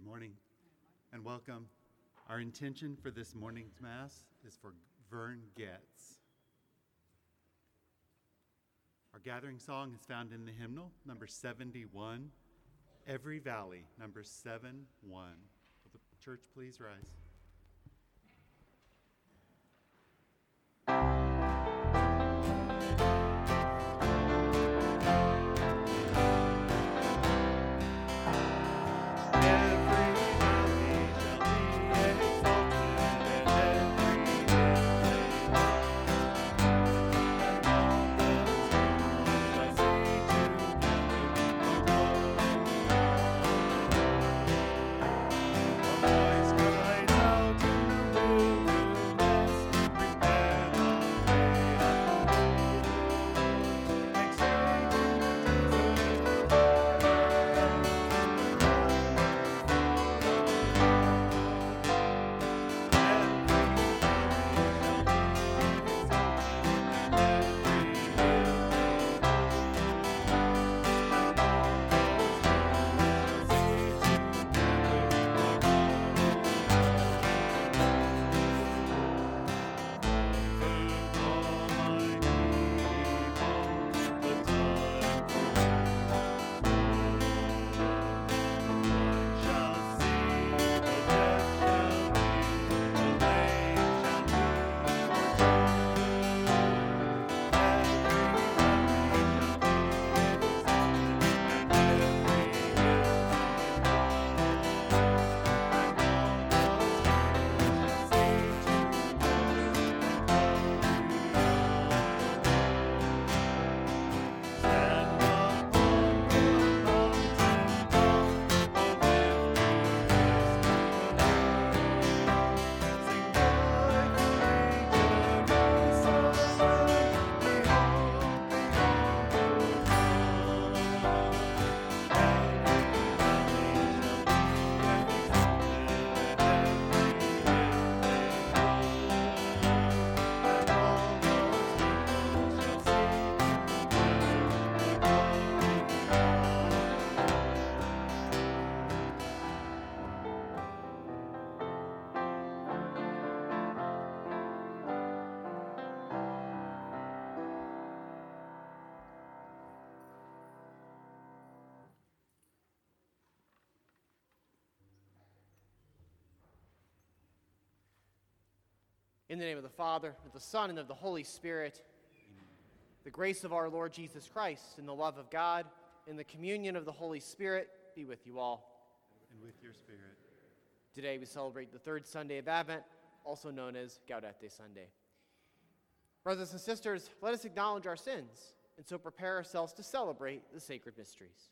morning and welcome. Our intention for this morning's Mass is for Vern Getz. Our gathering song is found in the hymnal, number 71, Every Valley, number 7-1. Will the church please rise? In the name of the Father, of the Son, and of the Holy Spirit, the grace of our Lord Jesus Christ, and the love of God, and the communion of the Holy Spirit be with you all. And with your spirit. Today we celebrate the third Sunday of Advent, also known as Gaudete Sunday. Brothers and sisters, let us acknowledge our sins, and so prepare ourselves to celebrate the sacred mysteries.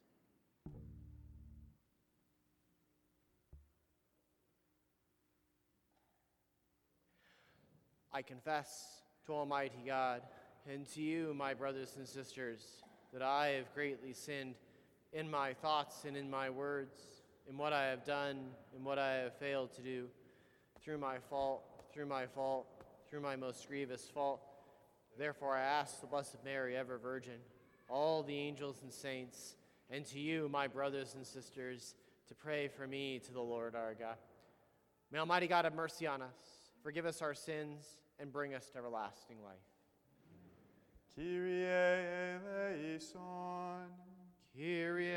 I confess to Almighty God and to you, my brothers and sisters, that I have greatly sinned in my thoughts and in my words, in what I have done and what I have failed to do, through my most grievous fault. Therefore I ask the Blessed Mary, ever Virgin, all the angels and saints, and to you, my brothers and sisters, to pray for me to the Lord our God. May Almighty God have mercy on us, forgive us our sins, and bring us to everlasting life. Kyrie eleison. Kyrie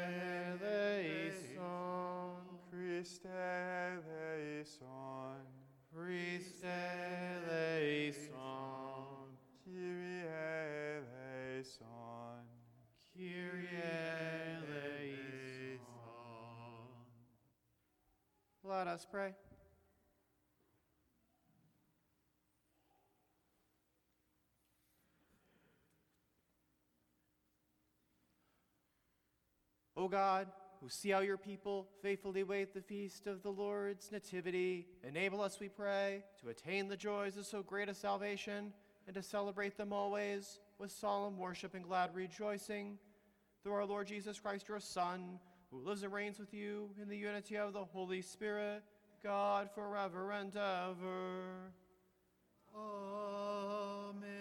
eleison. Christe eleison. Christe eleison. Kyrie eleison. Kyrie eleison. Let us pray. O God, who see how your people faithfully wait the feast of the Lord's nativity, enable us, we pray, to attain the joys of so great a salvation and to celebrate them always with solemn worship and glad rejoicing. Through our Lord Jesus Christ, your Son, who lives and reigns with you in the unity of the Holy Spirit, God, forever and ever. Amen.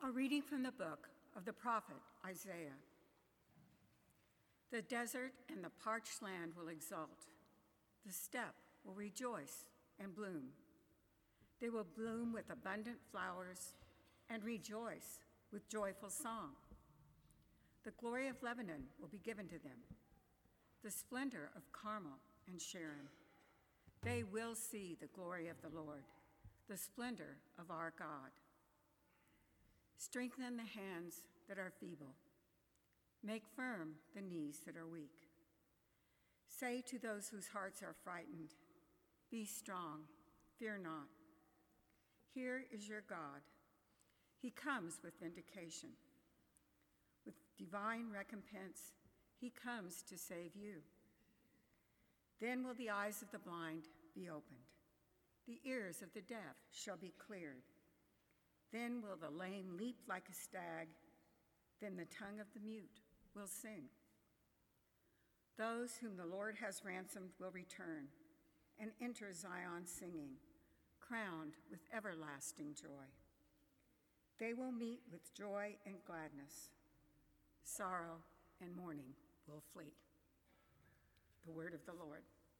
A reading from the book of the prophet Isaiah. The desert and the parched land will exult. The steppe will rejoice and bloom. They will bloom with abundant flowers and rejoice with joyful song. The glory of Lebanon will be given to them, the splendor of Carmel and Sharon. They will see the glory of the Lord, the splendor of our God. Strengthen the hands that are feeble. Make firm the knees that are weak. Say to those whose hearts are frightened, be strong, fear not. Here is your God. He comes with vindication. With divine recompense, he comes to save you. Then will the eyes of the blind be opened. The ears of the deaf shall be cleared. Then will the lame leap like a stag. Then the tongue of the mute will sing. Those whom the Lord has ransomed will return and enter Zion singing, crowned with everlasting joy. They will meet with joy and gladness. Sorrow and mourning will flee. The word of the Lord.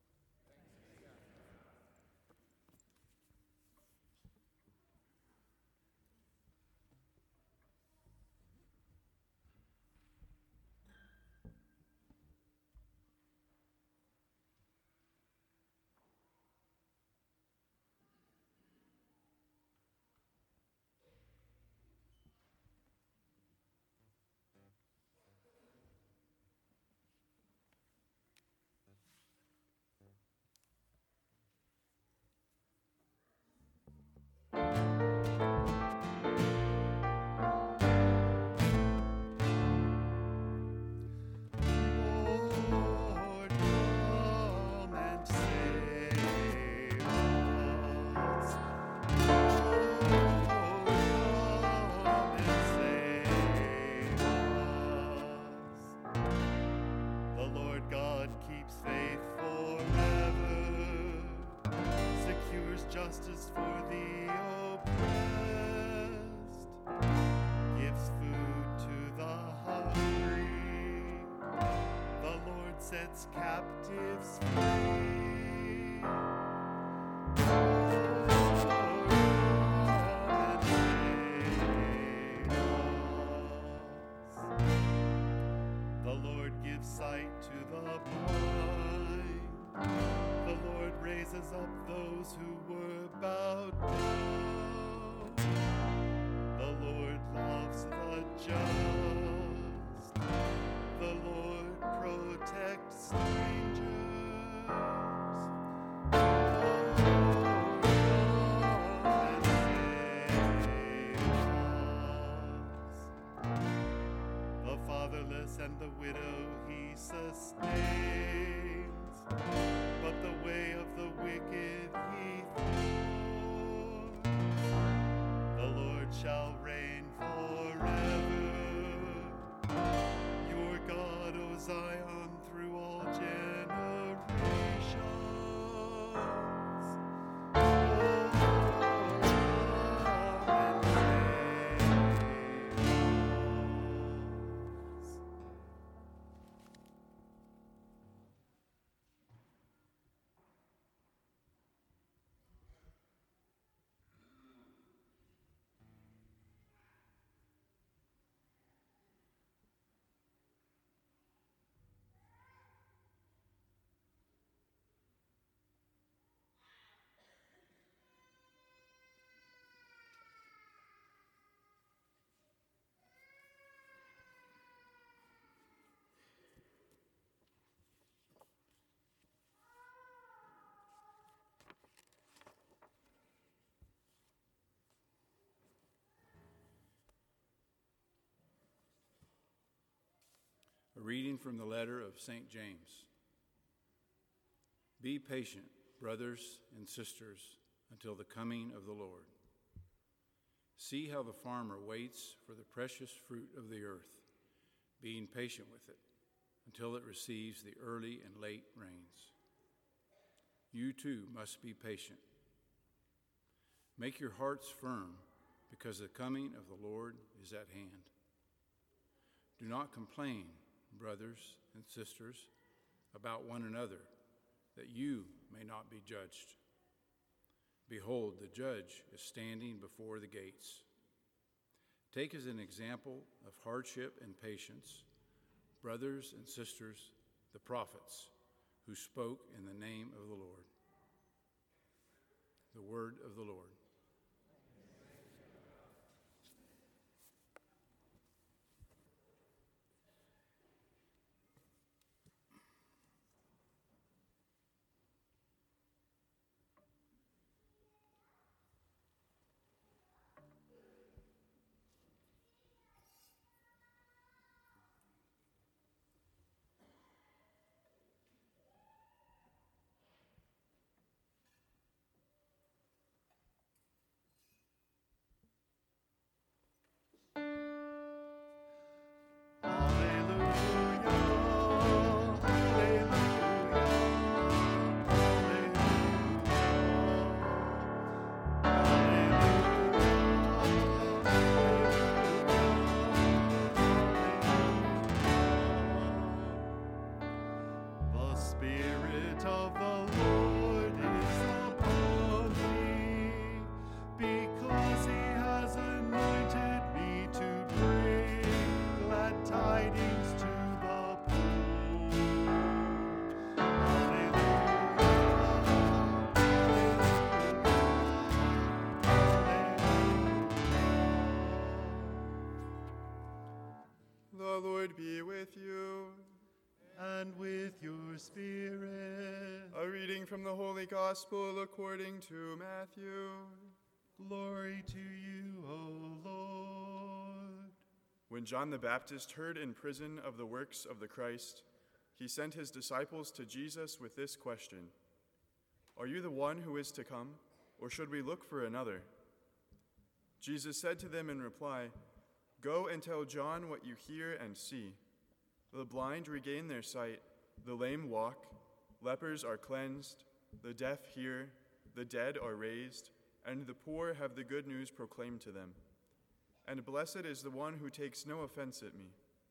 Justice for the oppressed, gives food to the hungry. The Lord sets captives free. The Lord gives sight to the blind. The Lord raises up those who were bowed down. The Lord loves the just. The Lord protects strangers. The Lord come and save us. The fatherless and the widow he sustains, but the way of the wicked he thwarts. The Lord shall reign forever, your God, O Zion, through all generations. Oh, come and save us. A reading from the letter of St. James. Be patient, brothers and sisters, until the coming of the Lord. See how the farmer waits for the precious fruit of the earth, being patient with it, until it receives the early and late rains. You too must be patient. Make your hearts firm, because the coming of the Lord is at hand. Do not complain, brothers and sisters, about one another, that you may not be judged. Behold, the judge is standing before the gates. Take as an example of hardship and patience brothers and sisters, the prophets, who spoke in the name of the Lord. The word of the Lord. The Lord be with you. And with your spirit. A reading from the Holy Gospel according to Matthew. Glory to you, O Lord. When John the Baptist heard in prison of the works of the Christ, he sent his disciples to Jesus with this question: Are you the one who is to come, or should we look for another? Jesus said to them in reply, Go and tell John what you hear and see. The blind regain their sight, the lame walk, lepers are cleansed, the deaf hear, the dead are raised, and the poor have the good news proclaimed to them. And blessed is the one who takes no offense at me.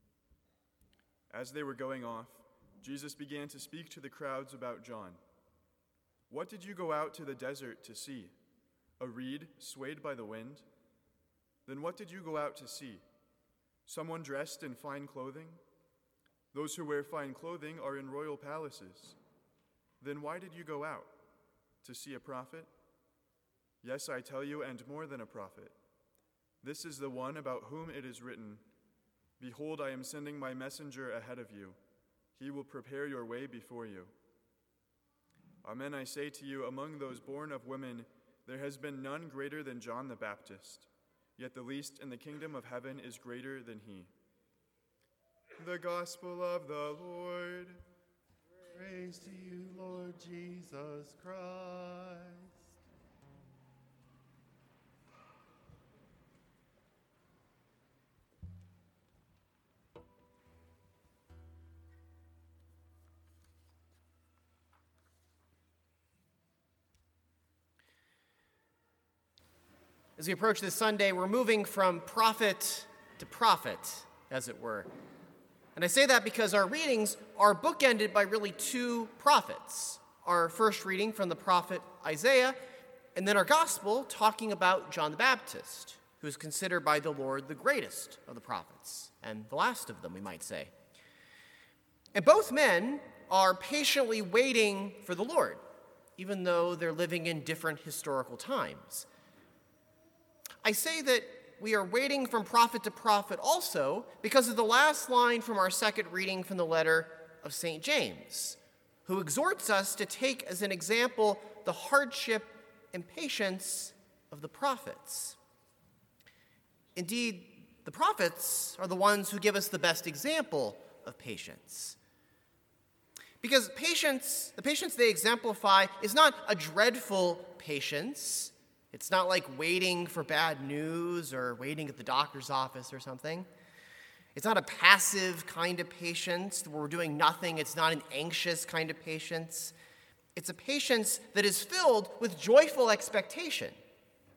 As they were going off, Jesus began to speak to the crowds about John. What did you go out to the desert to see? A reed swayed by the wind? Then what did you go out to see? Someone dressed in fine clothing? Those who wear fine clothing are in royal palaces. Then why did you go out? To see a prophet? Yes, I tell you, and more than a prophet. This is the one about whom it is written, Behold, I am sending my messenger ahead of you. He will prepare your way before you. Amen, I say to you, among those born of women, there has been none greater than John the Baptist. Yet the least in the kingdom of heaven is greater than he. The Gospel of the Lord. Praise to you, Lord Jesus Christ. As we approach this Sunday, we're moving from prophet to prophet, as it were. And I say that because our readings are bookended by really two prophets. Our first reading from the prophet Isaiah, and then our gospel talking about John the Baptist, who is considered by the Lord the greatest of the prophets, and the last of them, we might say. And both men are patiently waiting for the Lord, even though they're living in different historical times. I say that we are waiting from prophet to prophet also because of the last line from our second reading from the letter of St. James, who exhorts us to take as an example the hardship and patience of the prophets. Indeed, the prophets are the ones who give us the best example of patience. Because the patience they exemplify is not a dreadful patience. It's not like waiting for bad news or waiting at the doctor's office or something. It's not a passive kind of patience where we're doing nothing. It's not an anxious kind of patience. It's a patience that is filled with joyful expectation.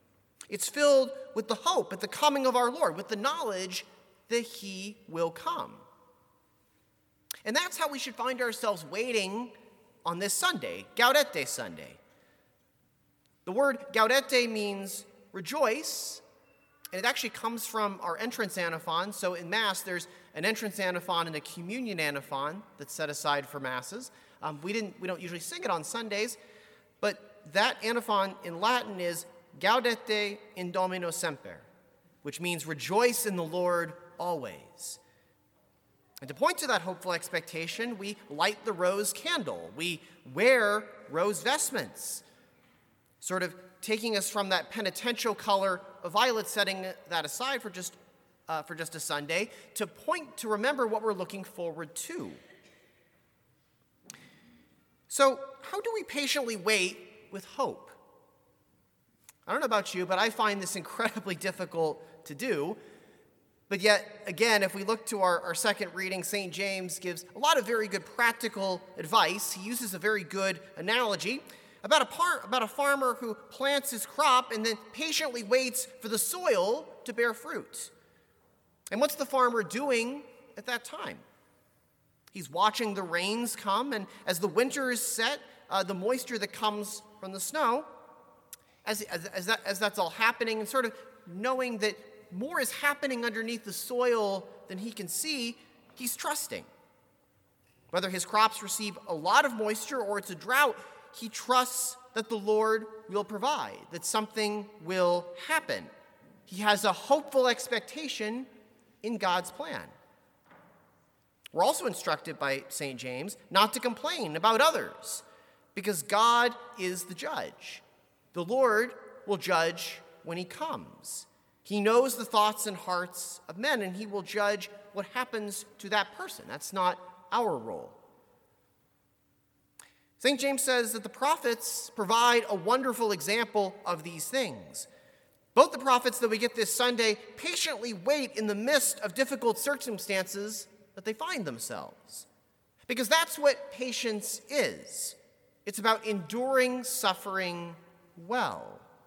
It's filled with the hope at the coming of our Lord, with the knowledge that he will come. And that's how we should find ourselves waiting on this Sunday, Gaudete Sunday. The word gaudete means rejoice, and it actually comes from our entrance antiphon. So in Mass, there's an entrance antiphon and a communion antiphon that's set aside for Masses. We don't usually sing it on Sundays, but that antiphon in Latin is Gaudete in Domino semper, which means rejoice in the Lord always. And to point to that hopeful expectation, we light the rose candle. We wear rose vestments, sort of taking us from that penitential color of violet, setting that aside for just a Sunday, to remember what we're looking forward to. So, how do we patiently wait with hope? I don't know about you, but I find this incredibly difficult to do. But yet, again, if we look to our second reading, St. James gives a lot of very good practical advice. He uses a very good analogy about a farmer who plants his crop and then patiently waits for the soil to bear fruit. And what's the farmer doing at that time? He's watching the rains come, and as the winter is set, the moisture that comes from the snow, as that's all happening, and sort of knowing that more is happening underneath the soil than he can see, he's trusting. Whether his crops receive a lot of moisture or it's a drought, he trusts that the Lord will provide, that something will happen. He has a hopeful expectation in God's plan. We're also instructed by St. James not to complain about others, because God is the judge. The Lord will judge when he comes. He knows the thoughts and hearts of men, and he will judge what happens to that person. That's not our role. St. James says that the prophets provide a wonderful example of these things. Both the prophets that we get this Sunday patiently wait in the midst of difficult circumstances that they find themselves. Because that's what patience is. It's about enduring suffering well.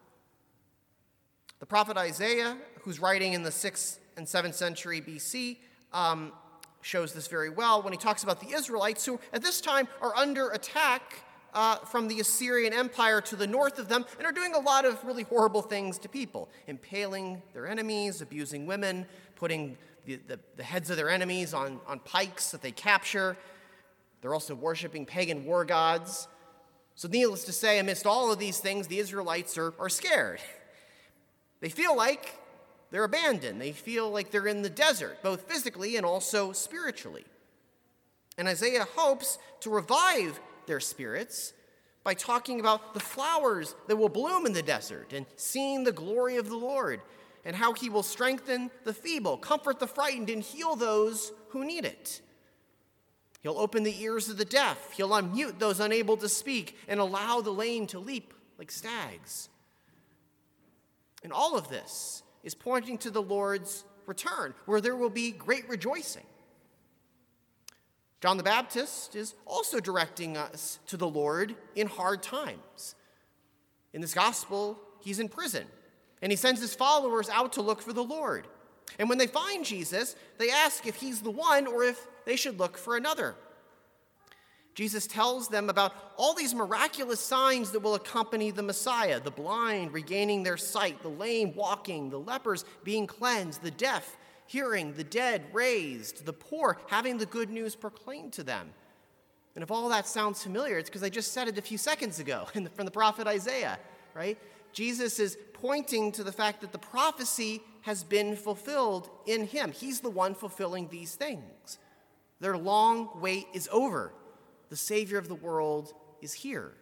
The prophet Isaiah, who's writing in the 6th and 7th century BC, shows this very well when he talks about the Israelites, who at this time are under attack from the Assyrian Empire to the north of them, and are doing a lot of really horrible things to people, impaling their enemies, abusing women, putting the heads of their enemies on pikes that they capture. They're also worshiping pagan war gods. So needless to say, amidst all of these things, the Israelites are scared. They feel like they're abandoned. They feel like they're in the desert, both physically and also spiritually. And Isaiah hopes to revive their spirits by talking about the flowers that will bloom in the desert and seeing the glory of the Lord, and how he will strengthen the feeble, comfort the frightened, and heal those who need it. He'll open the ears of the deaf. He'll unmute those unable to speak and allow the lame to leap like stags. And all of this is pointing to the Lord's return, where there will be great rejoicing. John the Baptist is also directing us to the Lord in hard times. In this gospel, he's in prison, and he sends his followers out to look for the Lord. And when they find Jesus, they ask if he's the one or if they should look for another. Jesus tells them about all these miraculous signs that will accompany the Messiah: the blind regaining their sight, the lame walking, the lepers being cleansed, the deaf hearing, the dead raised, the poor having the good news proclaimed to them. And if all that sounds familiar, it's because I just said it a few seconds ago from the prophet Isaiah, right? Jesus is pointing to the fact that the prophecy has been fulfilled in him. He's the one fulfilling these things. Their long wait is over. The Savior of the world is here.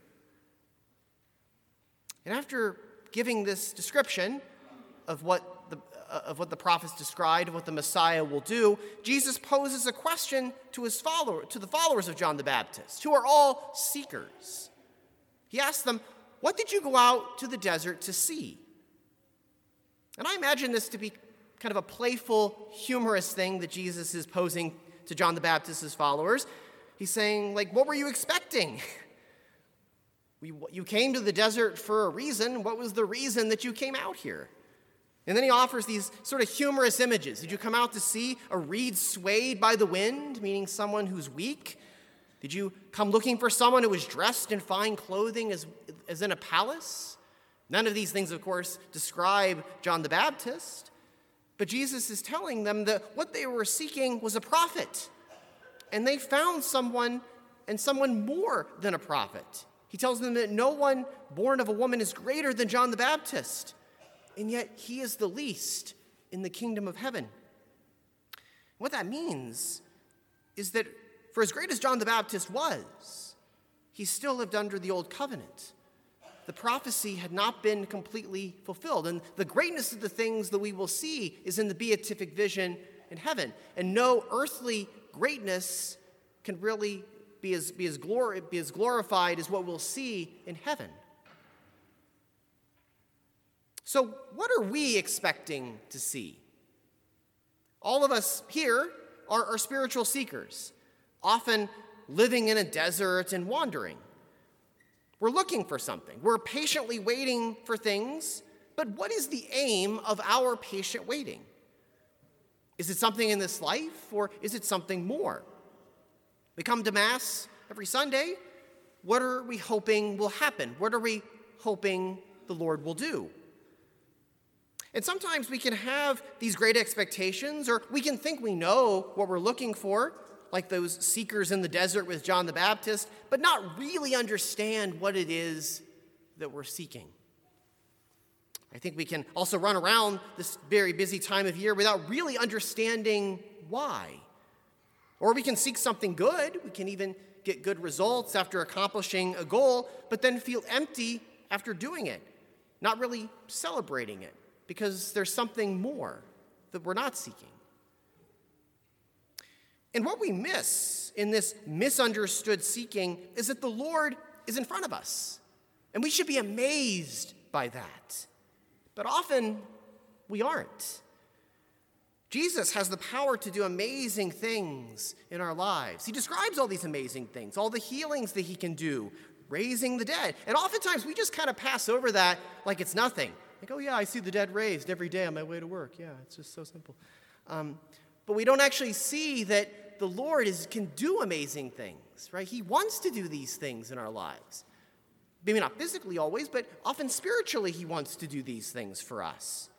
And after giving this description of what the prophets described, of what the Messiah will do, Jesus poses a question to the followers of John the Baptist, who are all seekers. He asks them, "What did you go out to the desert to see?" And I imagine this to be kind of a playful, humorous thing that Jesus is posing to John the Baptist's followers. He's saying, like, what were you expecting? You came to the desert for a reason. What was the reason that you came out here? And then he offers these sort of humorous images. Did you come out to see a reed swayed by the wind, meaning someone who's weak? Did you come looking for someone who was dressed in fine clothing as in a palace? None of these things, of course, describe John the Baptist. But Jesus is telling them that what they were seeking was a prophet. And they found someone, and someone more than a prophet. He tells them that no one born of a woman is greater than John the Baptist. And yet he is the least in the kingdom of heaven. What that means is that for as great as John the Baptist was, he still lived under the old covenant. The prophecy had not been completely fulfilled. And the greatness of the things that we will see is in the beatific vision in heaven. And no earthly greatness can really be as glorified as what we'll see in heaven. So what are we expecting to see? All of us here are spiritual seekers, often living in a desert and wandering. We're looking for something. We're patiently waiting for things, but what is the aim of our patient waiting? Is it something in this life, or is it something more? We come to Mass every Sunday. What are we hoping will happen? What are we hoping the Lord will do? And sometimes we can have these great expectations, or we can think we know what we're looking for, like those seekers in the desert with John the Baptist, but not really understand what it is that we're seeking. I think we can also run around this very busy time of year without really understanding why. Or we can seek something good. We can even get good results after accomplishing a goal, but then feel empty after doing it, not really celebrating it, because there's something more that we're not seeking. And what we miss in this misunderstood seeking is that the Lord is in front of us, and we should be amazed by that. But often, we aren't. Jesus has the power to do amazing things in our lives. He describes all these amazing things, all the healings that he can do, raising the dead. And oftentimes, we just kind of pass over that like it's nothing. Like, oh yeah, I see the dead raised every day on my way to work. Yeah, it's just so simple. But we don't actually see that the Lord can do amazing things, right? He wants to do these things in our lives. Maybe not physically always, but often spiritually he wants to do these things for us.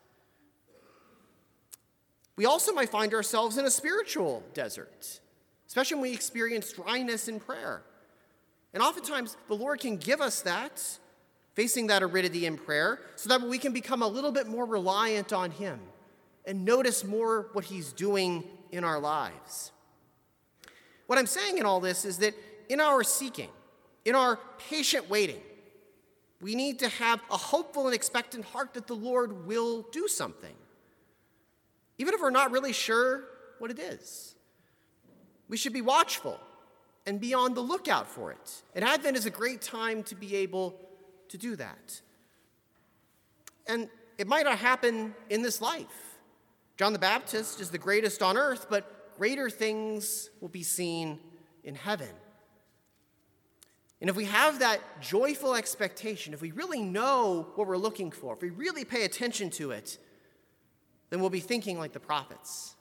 We also might find ourselves in a spiritual desert, especially when we experience dryness in prayer. And oftentimes the Lord can give us that, facing that aridity in prayer, so that we can become a little bit more reliant on him and notice more what he's doing in our lives. What I'm saying in all this is that in our seeking, in our patient waiting, we need to have a hopeful and expectant heart that the Lord will do something, even if we're not really sure what it is. We should be watchful and be on the lookout for it. And Advent is a great time to be able to do that. And it might not happen in this life. John the Baptist is the greatest on earth, but greater things will be seen in heaven. And if we have that joyful expectation, if we really know what we're looking for, if we really pay attention to it, then we'll be thinking like the prophets.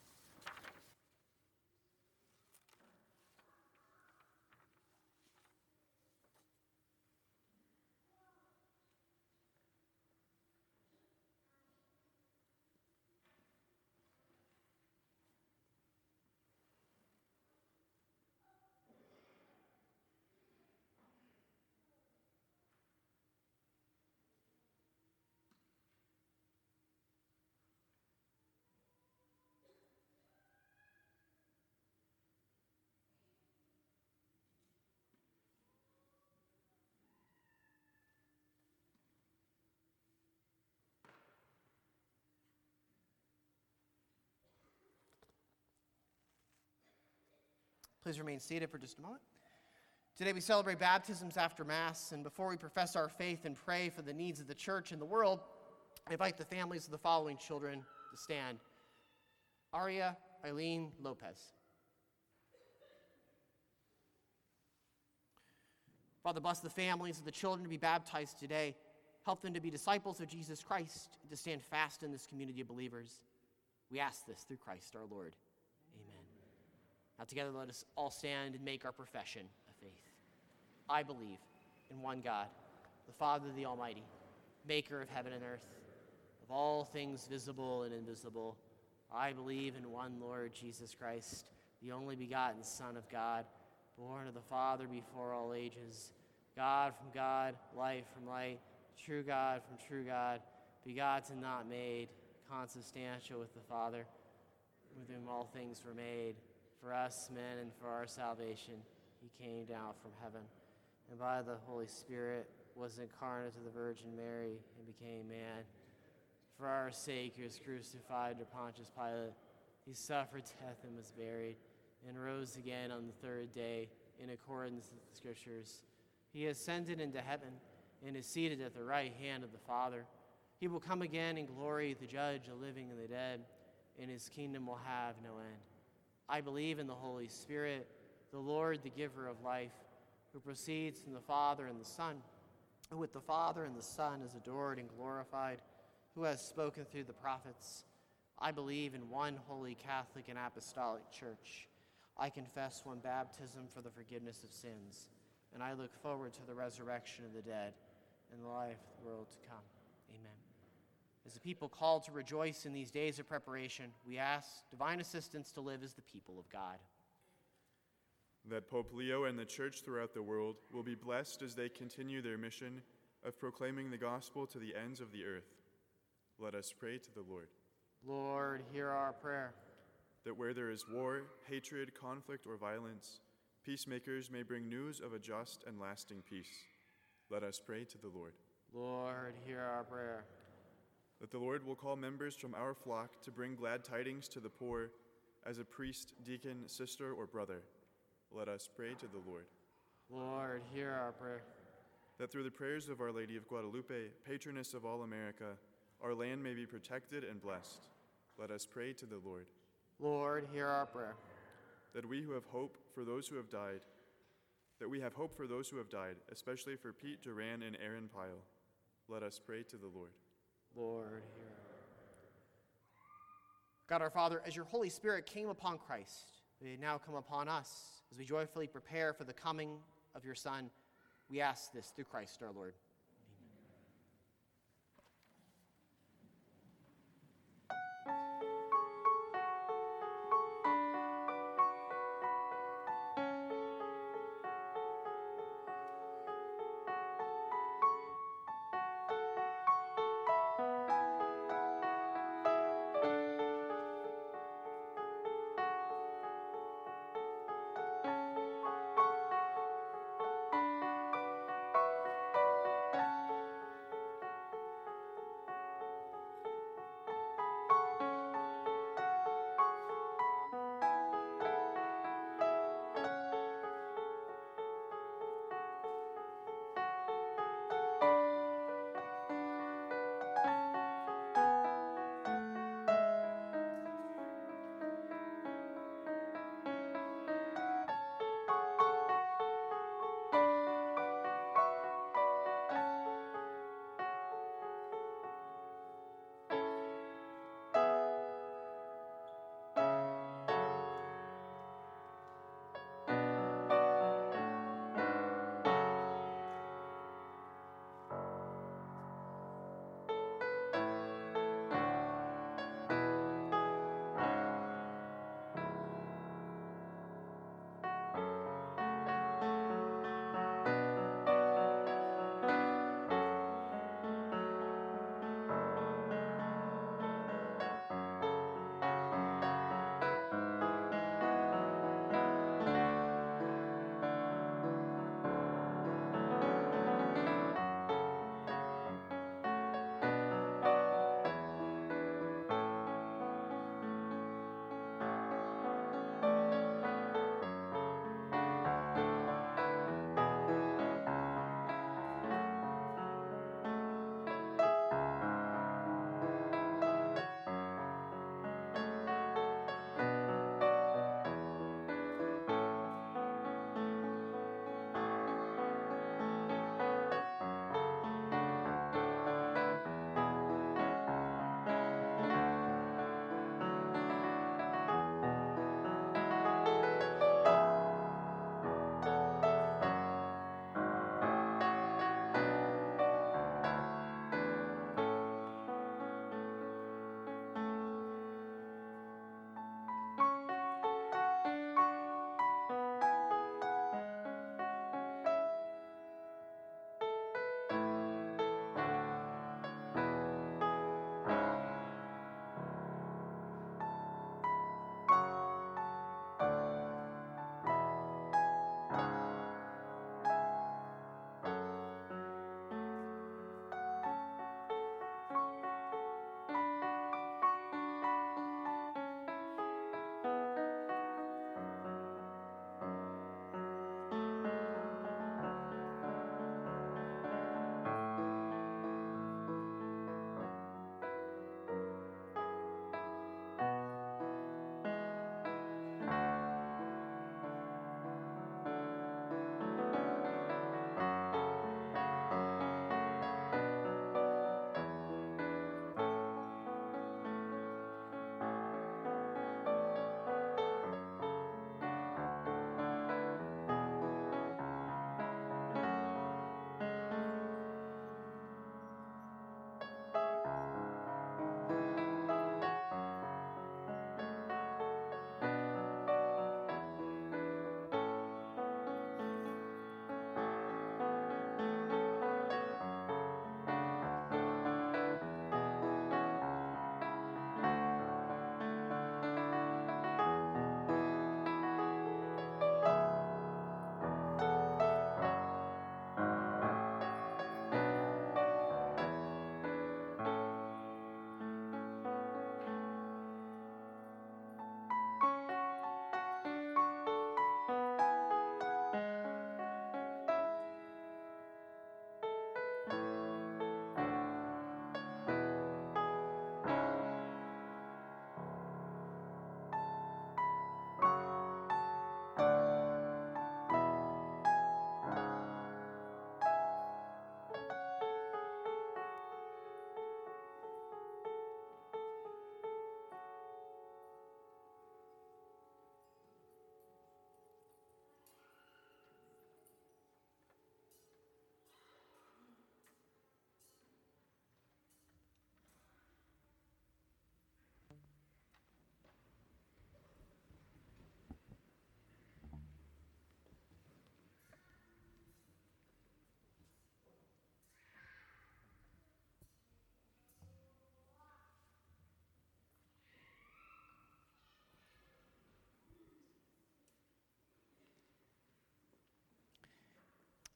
Please remain seated for just a moment. Today we celebrate baptisms after Mass, and before we profess our faith and pray for the needs of the church and the world, I invite the families of the following children to stand. Aria Eileen Lopez. Father, bless the families of the children to be baptized today. Help them to be disciples of Jesus Christ and to stand fast in this community of believers. We ask this through Christ our Lord. Amen. Now together let us all stand and make our profession of faith. I believe in one God, the Father, the Almighty, maker of heaven and earth, of all things visible and invisible. I believe in one Lord Jesus Christ, the only begotten Son of God, born of the Father before all ages, God from God, light from light, true God from true God, begotten, not made, consubstantial with the Father, with whom all things were made. For us men and for our salvation, he came down from heaven, and by the Holy Spirit was incarnate of the Virgin Mary and became man. For our sake he was crucified under Pontius Pilate. He suffered death and was buried, and rose again on the third day in accordance with the Scriptures. He ascended into heaven and is seated at the right hand of the Father. He will come again in glory to judge the living and the dead, and his kingdom will have no end. I believe in the Holy Spirit, the Lord, the giver of life, who proceeds from the Father and the Son, who with the Father and the Son is adored and glorified, who has spoken through the prophets. I believe in one holy Catholic and apostolic church. I confess one baptism for the forgiveness of sins, and I look forward to the resurrection of the dead and the life of the world to come. Amen. As a people called to rejoice in these days of preparation, we ask divine assistance to live as the people of God. That Pope Leo and the Church throughout the world will be blessed as they continue their mission of proclaiming the gospel to the ends of the earth. Let us pray to the Lord. Lord, hear our prayer. That where there is war, hatred, conflict, or violence, peacemakers may bring news of a just and lasting peace. Let us pray to the Lord. Lord, hear our prayer. That the Lord will call members from our flock to bring glad tidings to the poor as a priest, deacon, sister, or brother. Let us pray to the Lord. Lord, hear our prayer. That through the prayers of Our Lady of Guadalupe, patroness of all America, our land may be protected and blessed. Let us pray to the Lord. Lord, hear our prayer. That we have hope for those who have died, especially for Pete Duran and Aaron Pyle. Let us pray to the Lord. Lord, hear our prayer. God our Father, as your Holy Spirit came upon Christ, may it now come upon us as we joyfully prepare for the coming of your Son. We ask this through Christ our Lord.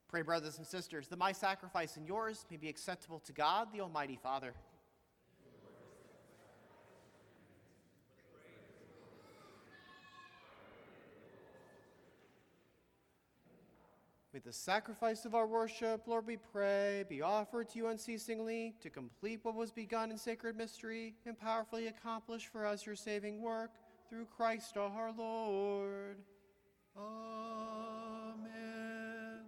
Pray, brothers and sisters, that my sacrifice and yours may be acceptable to God, the Almighty Father. May the sacrifice of our worship, Lord, we pray, be offered to you unceasingly to complete what was begun in sacred mystery and powerfully accomplish for us your saving work through Christ our Lord. Amen.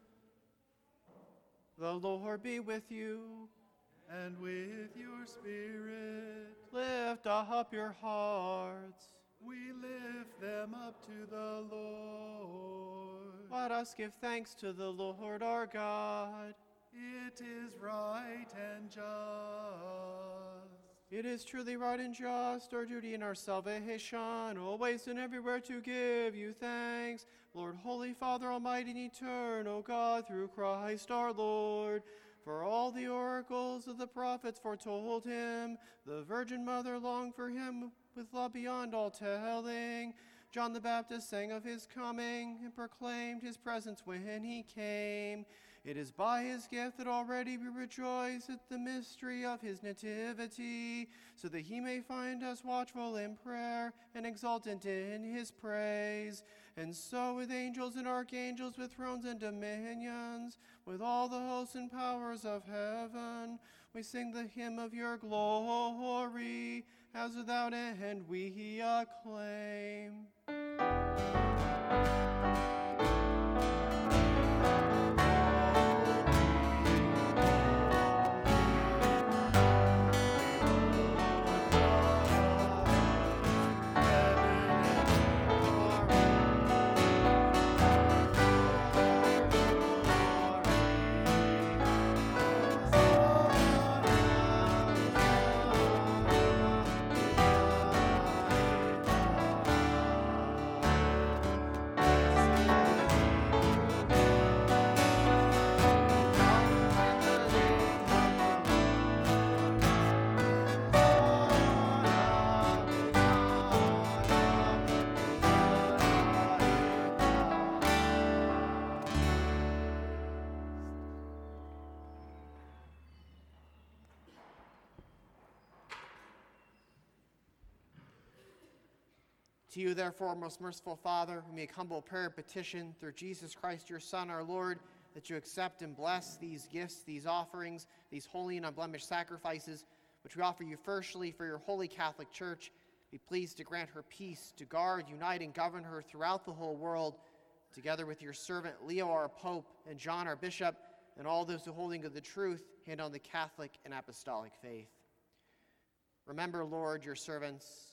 The Lord be with you. And with your spirit, Lift up your hearts. we lift them up to the Lord. Let us give thanks to the Lord our God. It is right and just. It is truly right and just, our duty and our salvation, always and everywhere to give you thanks, Lord, Holy Father, Almighty and eternal God, through Christ our Lord. For all the oracles of the prophets foretold him, the Virgin Mother longed for him with love beyond all telling. John the Baptist sang of his coming and proclaimed his presence when he came. It is by his gift that already we rejoice at the mystery of his nativity, so that he may find us watchful in prayer and exultant in his praise. And so with angels and archangels, with thrones and dominions, with all the hosts and powers of heaven, we sing the hymn of your glory, as without end we acclaim. To you, therefore, most merciful Father, we make humble prayer and petition through Jesus Christ, your Son, our Lord, that you accept and bless these gifts, these offerings, these holy and unblemished sacrifices, which we offer you firstly for your holy Catholic Church. Be pleased to grant her peace, to guard, unite, and govern her throughout the whole world, together with your servant Leo, our Pope, and John, our Bishop, and all those who holding of the truth hand on the Catholic and Apostolic faith. Remember, Lord, your servants,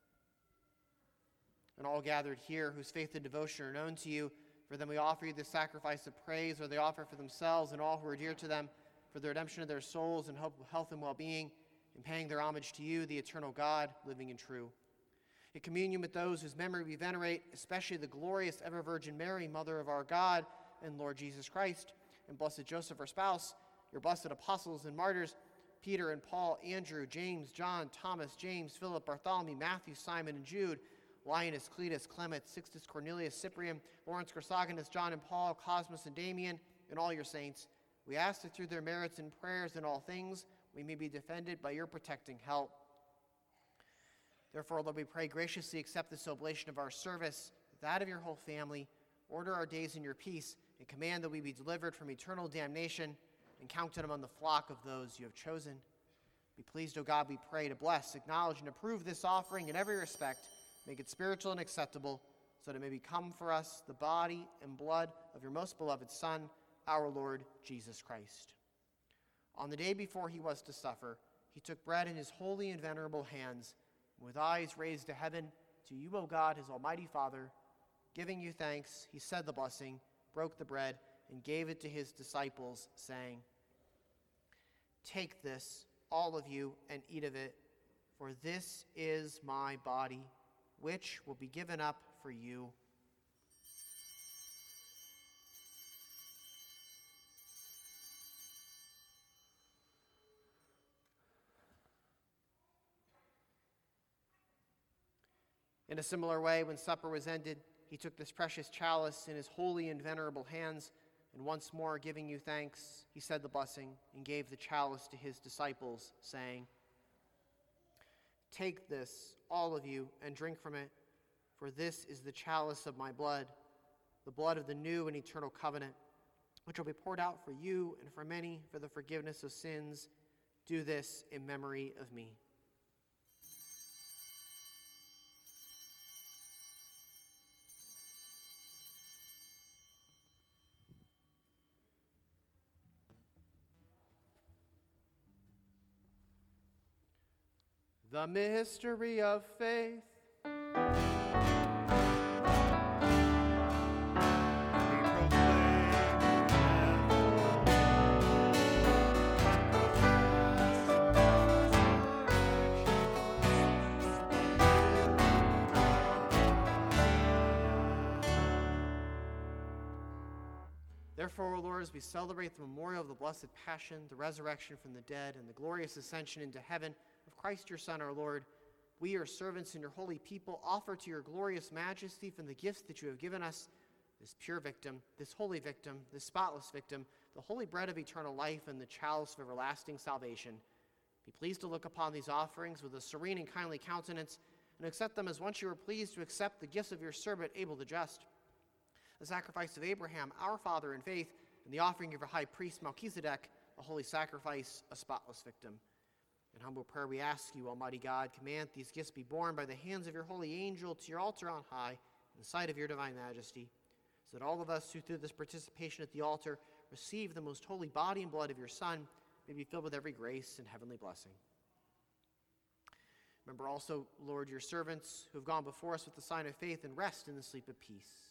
and all gathered here whose faith and devotion are known to you. For them we offer you the sacrifice of praise, or they offer for themselves and all who are dear to them, for the redemption of their souls and hope, health and well-being, and paying their homage to you, the eternal God, living and true. In communion with those whose memory we venerate, especially the glorious ever-Virgin Mary, Mother of our God and Lord Jesus Christ, and blessed Joseph, her spouse, your blessed apostles and martyrs, Peter and Paul, Andrew, James, John, Thomas, James, Philip, Bartholomew, Matthew, Simon, and Jude, Linus, Cletus, Clement, Sixtus, Cornelius, Cyprian, Lawrence, Chrysogonus, John and Paul, Cosmas and Damian, and all your saints. We ask that through their merits and prayers in all things, we may be defended by your protecting help. Therefore, Lord, we pray graciously accept this oblation of our service, that of your whole family. Order our days in your peace, and command that we be delivered from eternal damnation and counted among the flock of those you have chosen. Be pleased, O God, we pray, to bless, acknowledge, and approve this offering in every respect. Make it spiritual and acceptable, so that it may become for us the body and blood of your most beloved Son, our Lord Jesus Christ. On the day before he was to suffer, he took bread in his holy and venerable hands, and with eyes raised to heaven, to you, O God, his almighty Father, giving you thanks, he said the blessing, broke the bread, and gave it to his disciples, saying, "Take this, all of you, and eat of it, for this is my body, which will be given up for you." In a similar way, when supper was ended, he took this precious chalice in his holy and venerable hands, And once more giving you thanks, he said the blessing and gave the chalice to his disciples, saying, "Take this, all of you, and drink from it, for this is the chalice of my blood, the blood of the new and eternal covenant, which will be poured out for you and for many for the forgiveness of sins. Do this in memory of me." The mystery of faith. Therefore, O Lord, as we celebrate the memorial of the blessed Passion, the resurrection from the dead, and the glorious ascension into heaven of Christ your Son, our Lord, we, your servants and your holy people, offer to your glorious majesty from the gifts that you have given us this pure victim, this holy victim, this spotless victim, the holy bread of eternal life, and the chalice of everlasting salvation. Be pleased to look upon these offerings with a serene and kindly countenance, and accept them as once you were pleased to accept the gifts of your servant Abel the just, the sacrifice of Abraham, our father in faith, and the offering of your high priest Melchizedek, a holy sacrifice, a spotless victim. In humble prayer we ask you, Almighty God, command these gifts be borne by the hands of your holy angel to your altar on high, in the sight of your divine majesty, so that all of us who through this participation at the altar receive the most holy body and blood of your Son may be filled with every grace and heavenly blessing. Remember also, Lord, your servants who have gone before us with the sign of faith, and rest in the sleep of peace.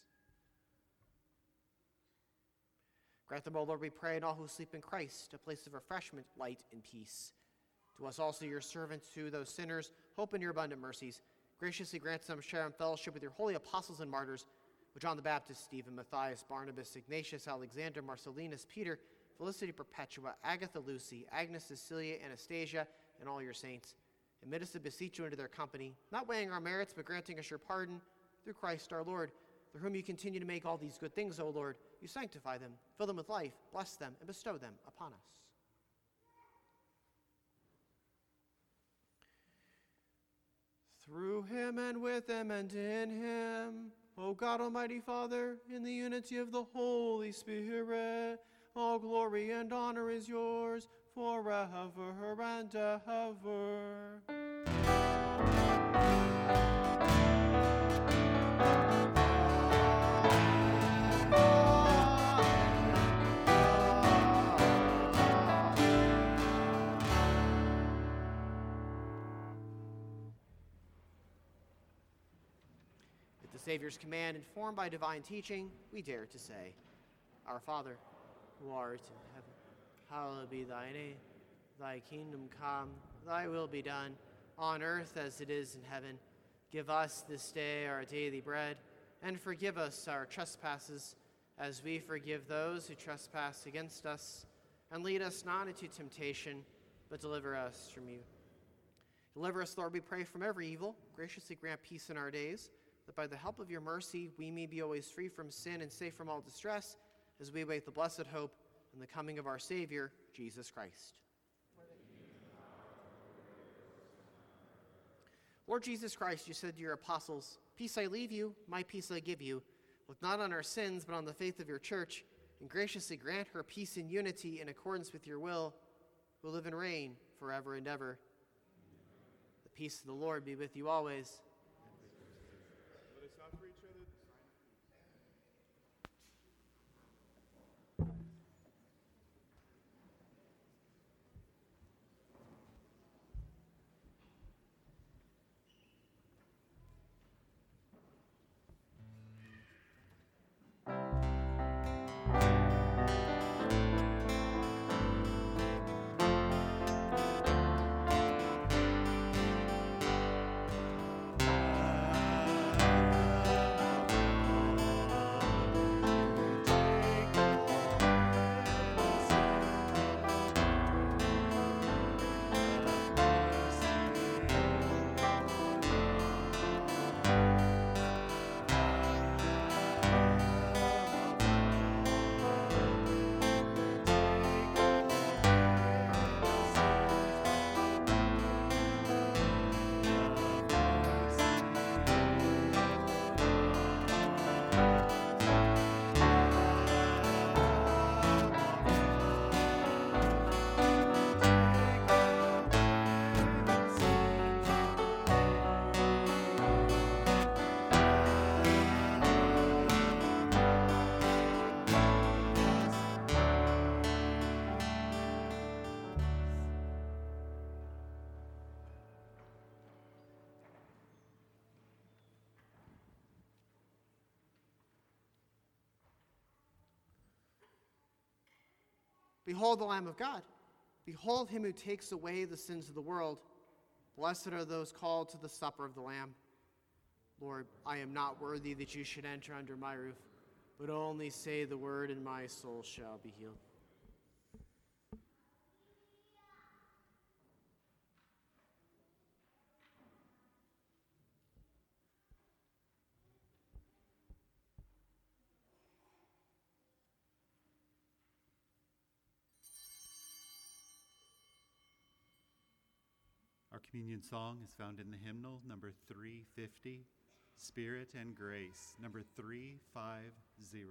Grant them, O Lord, we pray, and all who sleep in Christ, a place of refreshment, light, and peace. To us also, your servants, to those sinners, hope in your abundant mercies. Graciously grant them share in fellowship with your holy apostles and martyrs, with John the Baptist, Stephen, Matthias, Barnabas, Ignatius, Alexander, Marcellinus, Peter, Felicity Perpetua, Agatha, Lucy, Agnes, Cecilia, Anastasia, and all your saints. Admit us to beseech you into their company, not weighing our merits, but granting us your pardon, through Christ our Lord, through whom you continue to make all these good things, O Lord. You sanctify them, fill them with life, bless them, and bestow them upon us. Through him and with him and in him, O God, Almighty Father, in the unity of the Holy Spirit, all glory and honor is yours forever and ever. Savior's command, informed by divine teaching, we dare to say, Our Father, who art in heaven, hallowed be thy name. Thy kingdom come, thy will be done, on earth as it is in heaven. Give us this day our daily bread, and forgive us our trespasses, as we forgive those who trespass against us. And lead us not into temptation, but deliver us from evil. Deliver us, Lord, we pray, from every evil. Graciously grant peace in our days, that by the help of your mercy we may be always free from sin and safe from all distress, as we await the blessed hope and the coming of our Savior, Jesus Christ. Lord Jesus Christ, you said to your apostles, "Peace I leave you, my peace I give you. Look not on our sins, but on the faith of your church, and graciously grant her peace and unity in accordance with your will, who live and reign forever and ever." The peace of the Lord be with you always. Behold the Lamb of God. Behold him who takes away the sins of the world. Blessed are those called to the supper of the Lamb. Lord, I am not worthy that you should enter under my roof, but only say the word and my soul shall be healed. Our communion song is found in the hymnal, number 350, Spirit and Grace, number 350.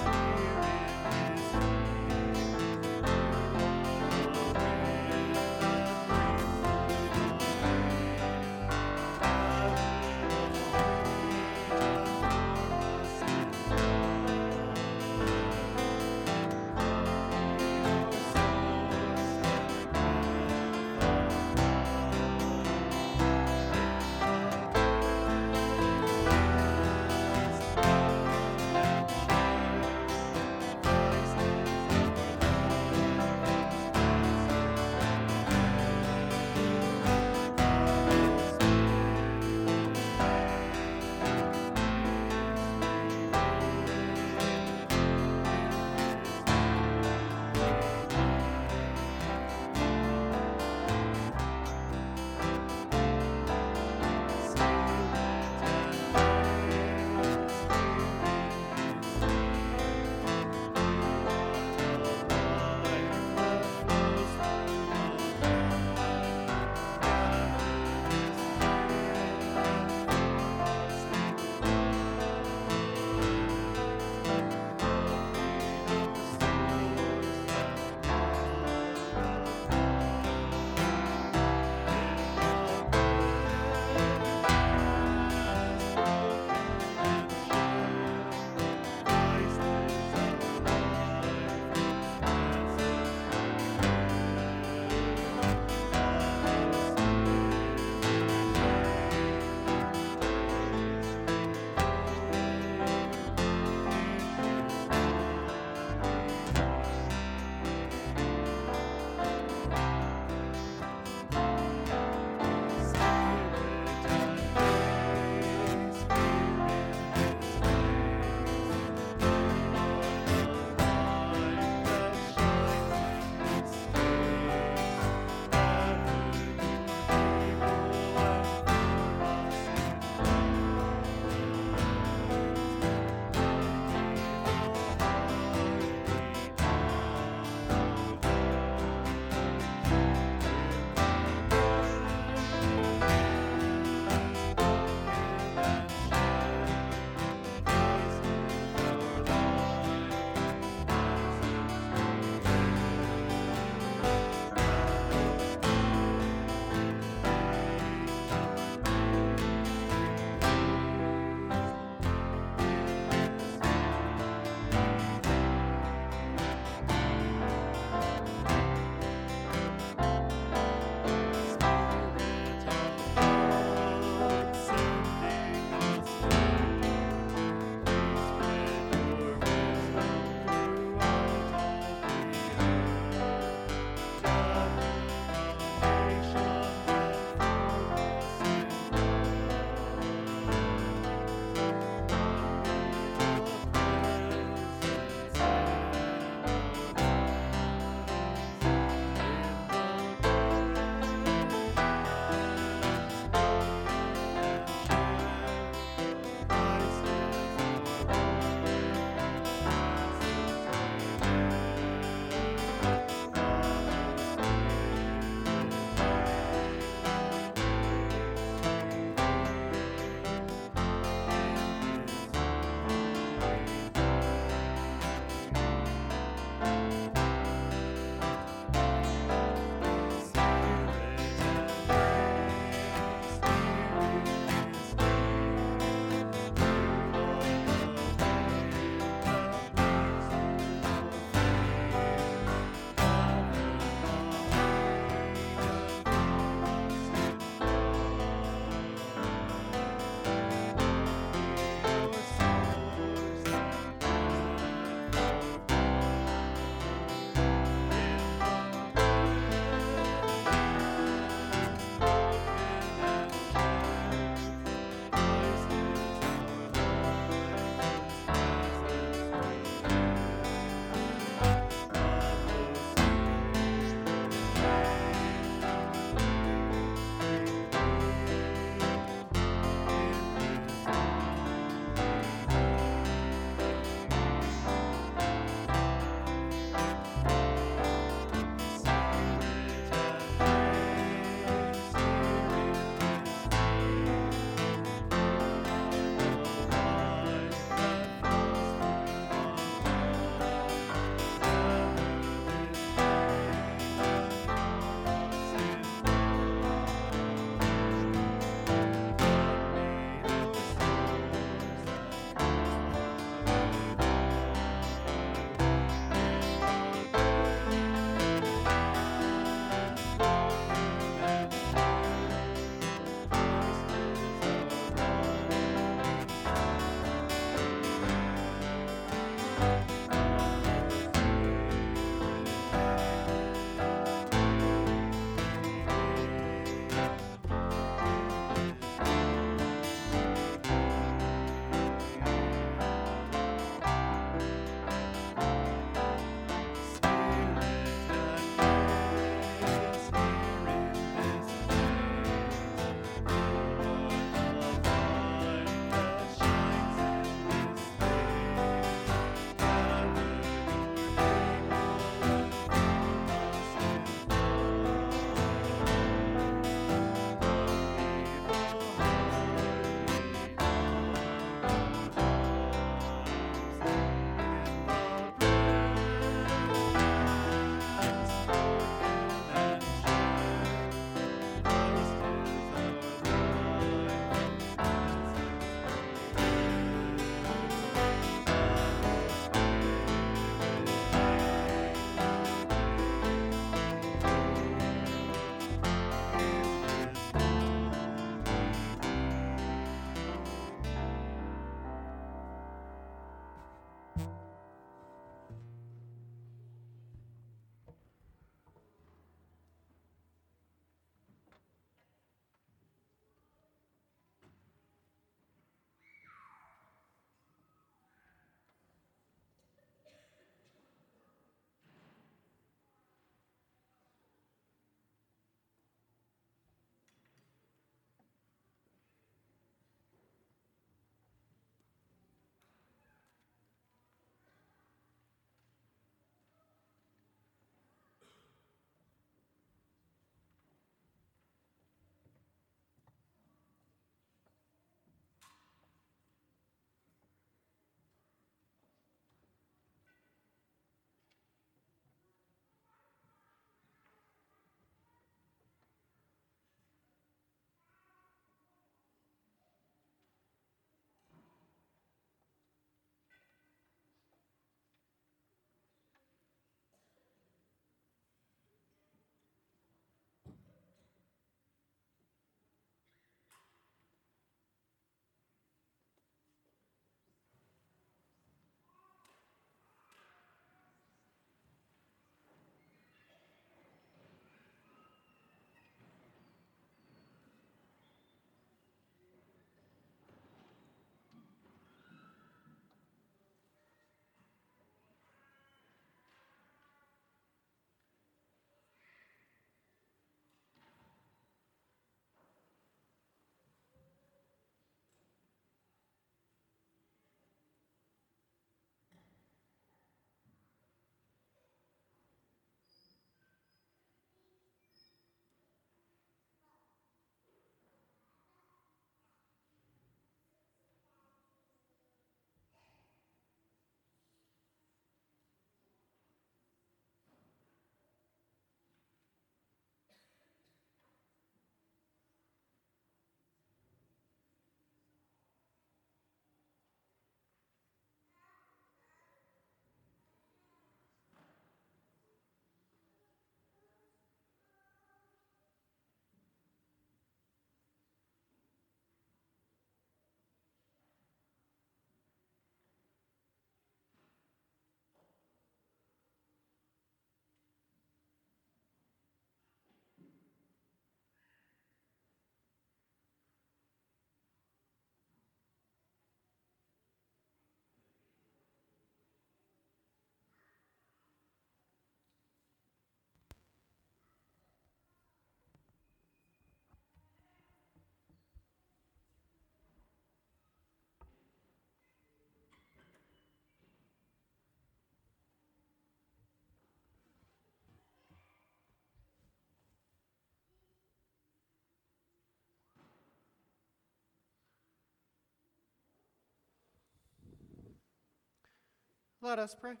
Let us pray.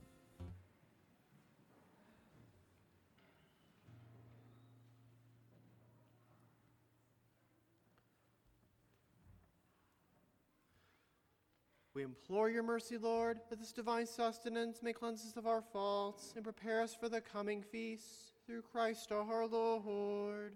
We implore your mercy, Lord, that this divine sustenance may cleanse us of our faults and prepare us for the coming feasts, through Christ our Lord.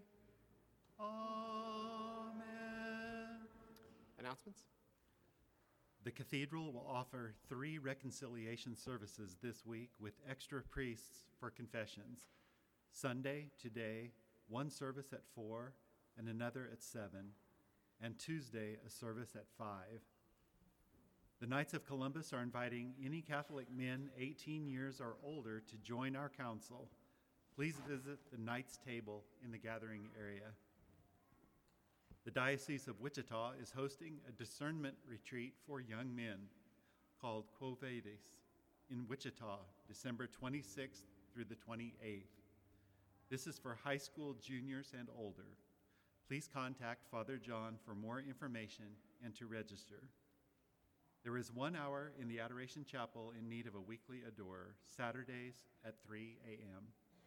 Amen. Announcements? The cathedral will offer 3 reconciliation services this week with extra priests for confessions. Sunday, today, 1 service at 4 and another at 7, and Tuesday, a service at 5. The Knights of Columbus are inviting any Catholic men 18 years or older to join our council. Please visit the Knights table in the gathering area. The Diocese of Wichita is hosting a discernment retreat for young men called Quo Vadis in Wichita, December 26th through the 28th. This is for high school juniors and older. Please contact Father John for more information and to register. There is 1 hour in the Adoration Chapel in need of a weekly adorer, Saturdays at 3 a.m.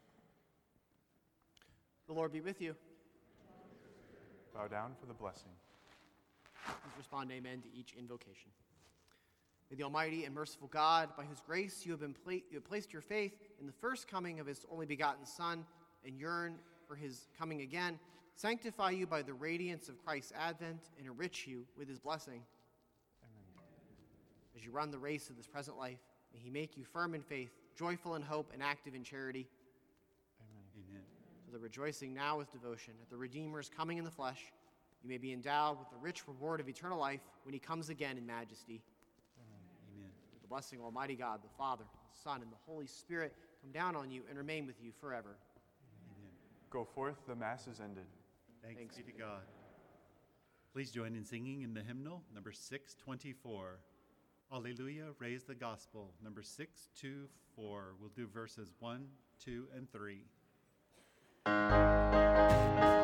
The Lord be with you. Bow down for the blessing. Please respond amen to each invocation. May the Almighty and merciful God, by whose grace you have placed your faith in the first coming of his only begotten Son and yearn for his coming again, sanctify you by the radiance of Christ's advent and enrich you with his blessing. As you run the race of this present life, may he make you firm in faith, joyful in hope, and active in charity. Amen. So that rejoicing now with devotion at the Redeemer's coming in the flesh, you may be endowed with the rich reward of eternal life when he comes again in majesty. Amen. With the blessing of Almighty God, the Father, the Son, and the Holy Spirit come down on you and remain with you forever. Amen. Go forth, the Mass is ended. Thanks be to God. Please join in singing in the hymnal, number 624. Alleluia, raise the gospel, number 624. We'll do verses 1, 2, and 3.